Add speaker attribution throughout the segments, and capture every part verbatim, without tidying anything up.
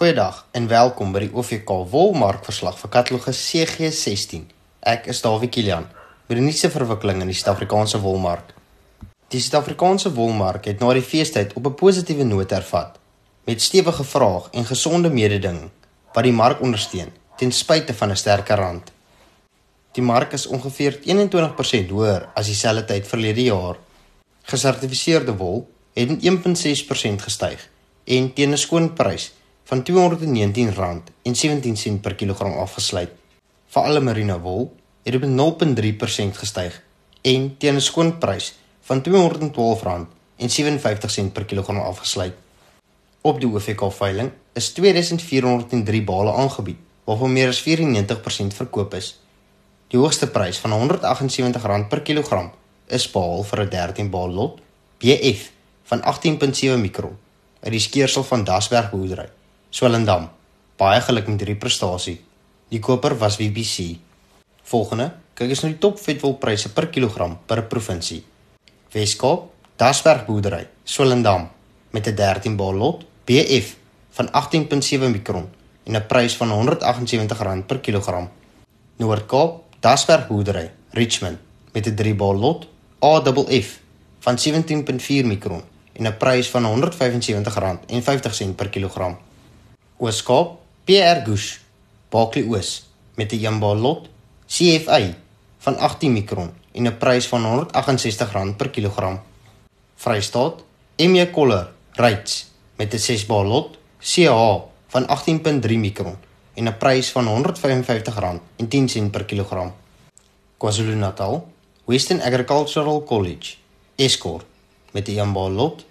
Speaker 1: Goeiedag en welkom by die O V K wolmarkverslag vir katalogus C G sestien. Ek is Dawie Kilian, met die nuutste verwikkeling in die Suid-Afrikaanse wolmark. Die Suid-Afrikaanse wolmark het na die feestyd op 'n positiewe noot hervat, met stewige vraag en gesonde mededinging wat die mark ondersteun, ten spyte van 'n sterker rand. Die mark is ongeveer een en twintig persent hoër as dieselfde tyd verlede jaar. Gesertifiseerde wol het met een komma ses persent gestyg en teen 'n skoonprys van tweehonderdnegentien rand en sewentien sent per kilogram afgesluit. Vir alle merino wol het dit met nul komma drie persent gestyg en teen 'n skoonprys van tweehonderdtwaalf rand en sewenvyftig sent per kilogram afgesluit. Op die O V K veiling is twee duisend vier honderd drie bale aangebied, waarvan meer as vyfennegentig persent verkoop is. Die hoogste prys van honderd agt en sewentig rand per kilogram is behaal vir 'n dertien baal lot B F van agttien komma sewe mikron uit die skeersel van Dasberg boerdery, Swellendam. Baie geluk met hierdie prestasie. Die koper was W B C. Volgende, kyk ons na die top vetwolpryse per kilogram per provinsie. Weskaap, Dasberg boerdery, Swellendam, met 'n dertien baal lot B F van agttien komma sewe mikron en 'n prys van honderd agt en sewentig rand per kilogram. Noord-Kaap, Dasberg boerdery, Richmond, met 'n drie baal lot A F F van sewentien komma vier mikron en 'n prys van honderd vyf en sewentig rand en vyftig sent per kilogram. Ooskaap, P R Gush, Baklie Oos, met 'n een baal lot C F A van agttien mikron en 'n prys van honderd agt en sestig rand per kilogram. Vrystaat, M J Koller, Reitz, met 'n ses baal lot C H van agttien komma drie mikron en 'n prys van honderd vyf en vyftig rand en tien sent per kilogram. KwaZulu-Natal, Western Agricultural College, Escort, met 'n een baal lot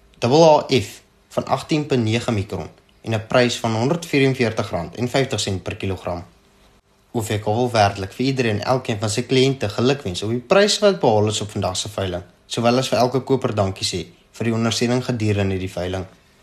Speaker 1: A A F van agttien komma nege mikron en 'n prys van honderd vyf en veertig rand en vyftig sent per kilogram. O V K wil werklik vir iedereen en elkeen van sy kliënte gelukwens op die prys wat behaal is op vandag se veiling, sowel as vir elke koper dankie sê vir die ondersteuning gedurende die veiling.